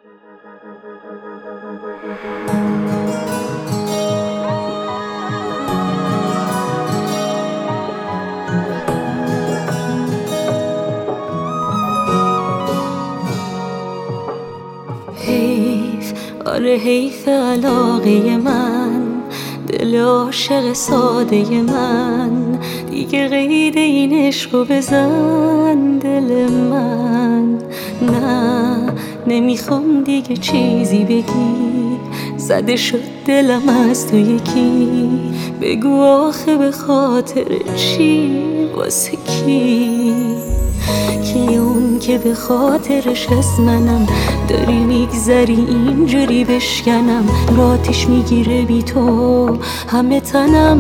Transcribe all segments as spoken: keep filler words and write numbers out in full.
حیف، آره حیف علاقه من، دل عاشق ساده من، دیگه قید این عشقو بزن دل من. نه نمیخوام دیگه چیزی بگی، زده شد دلم از تو یکی. بگو آخه به خاطر چی، واسه کی؟ کی اون که به خاطرش از منم داری میگذری اینجوری بشکنم؟ راتش میگیره بی تو همه تنم،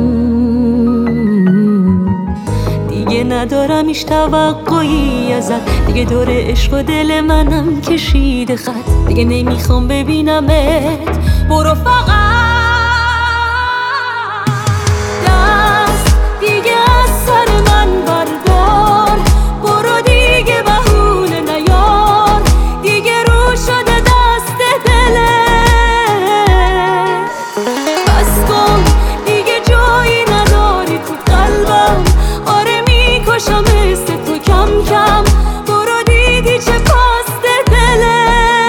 دیگه ندارم ایش توقعی ازت، دیگه دور عشق و دل منم کشیده خط، دیگه نمیخوام ببینمت، برو فقط دست دیگه از سر من بردار، برو دیگه بهونه نیار، دیگه رو شده دست دلت، بس کن دیگه جایی نداری تو قلبم، آره میکشم مثل تو کم کم، برو دیدی چه پاست دلت.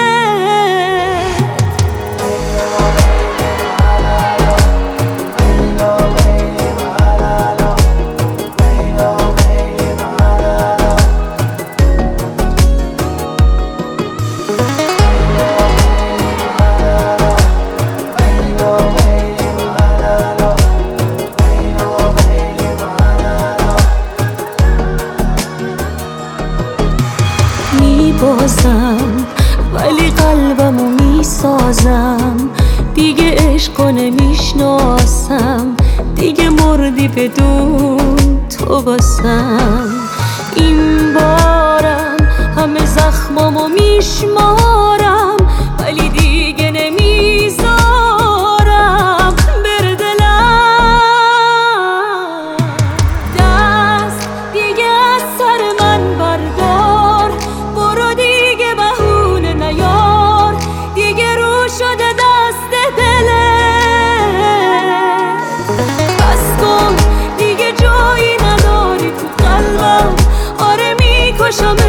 میبازم ولی قلبمو میسازم، دیگه عشقو نمیشناسم، دیگه مردی بدون تو باسم. این بارم همه زخمامو میشمارم، ولی دیگه نمیذارم بره دلم. دست دیگه از سر من بردار، برو دیگه بهونه نیار، دیگه رو شده دست دلت، بس کن دیگه جایی نداری تو قلبم، آره میکشم